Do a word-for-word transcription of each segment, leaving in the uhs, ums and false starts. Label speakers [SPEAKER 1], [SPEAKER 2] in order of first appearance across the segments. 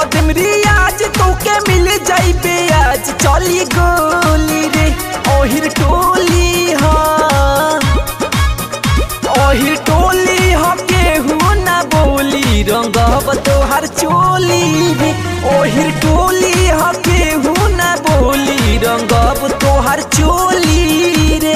[SPEAKER 1] कदम रियाज तोके मिल जाइबे आज चली गोली रे ओहिर टोली हाँ ओहिर टोली हाँ केहू ना बोली रंगब तोहर चोली रे ओहिर टोली हाँ केहू ना बोली रंगब तोहर चोली रे।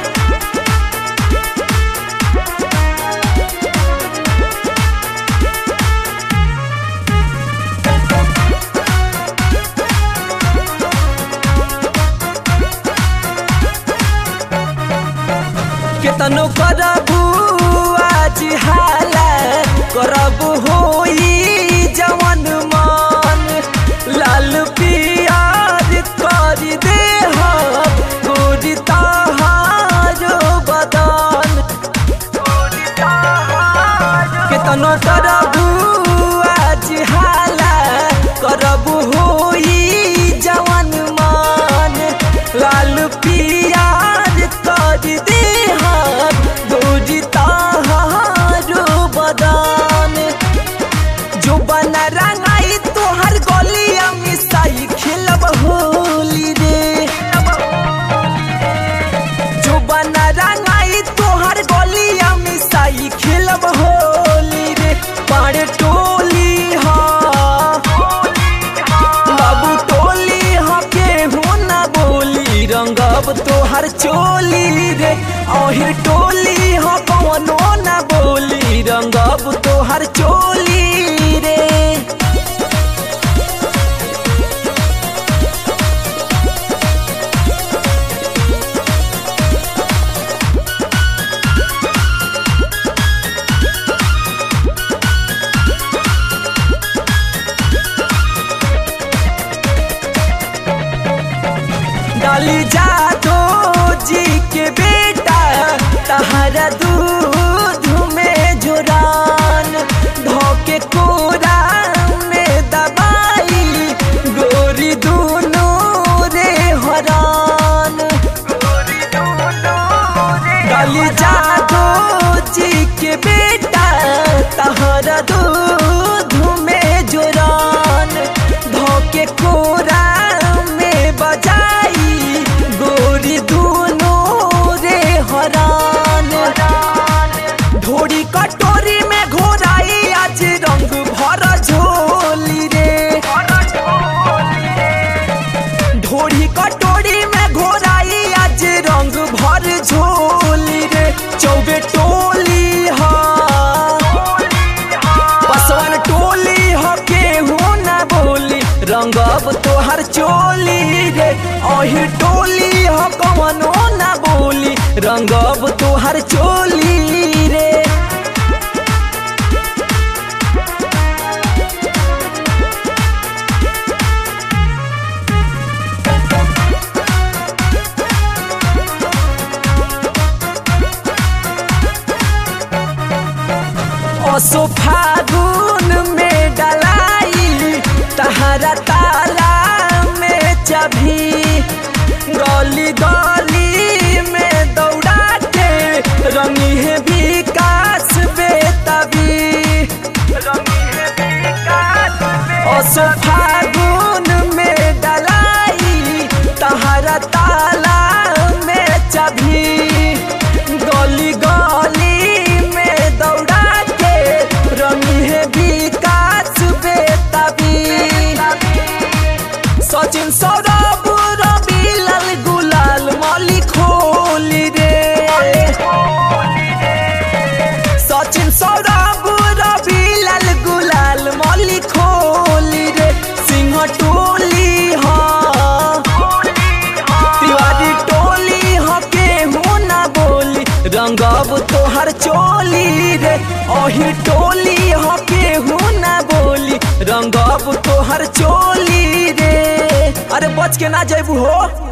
[SPEAKER 1] केतनो करबू आज हाला करबू होई जवन मन लाल पियार कर दे गोरी तहारो बदन केतनो करबू आज हाला करबू होई जवन मन लाल पियार कर दे बदन जो बना रंगाई तोहर गलिया मिसाई खेलब होली रे जो बना रंगाई तोहर गलिया मिसाई खेलब होली रे पाड़ टोली हाँ बाबू टोली हाँ केहू ना बोली रंगब तोहर चोली रे ओहिर टोली हाँ कौनो ना बोली रंगब तोहर चोली रे। डाली जादो जी के बेटा तहरा दूध में जोरान धोके कोरा में दबाई गोरी दोनों रे हरान डाली जादो जी के बेटा तहरा दूध में जोरान धोके कोरा में बजाई गोरी दोनों रे हरान ढोरी कटोरी में घोराई आज रंग भर झोली रे ढोरी कटोरी में घोराई आज रंग भर झोली रे चौबे टोली हाँ पसवन टोली हाँ केहू ना बोली रंगब तोहर चोली रे ओहिर टोली हाँ कवनो ना बोली रंगब तोहर चोली रे। ओसो फागुन में डलाई तहरा ताला में चभी गली गली में दौड़ा के रंगी है विकास बेतबी ओसो फागुन में डलाई तहरा ताला में चभी गली गली में दौड़ा के रंगी है विकास बेतबी सचिन सौरभ रवि लाल गुलाल मालिक होली रे सचिन सौरभ रवि लाल गुलाल मालिक होली रे सिंह टोली हाँ तिवारी टोली हाँ केहू ना बोली रंगब तोहर चोली रे ओहिर टोली हाँ केहू ना बोली रंगब तोहर चोली रे। अरे बच के ना जैबू हो।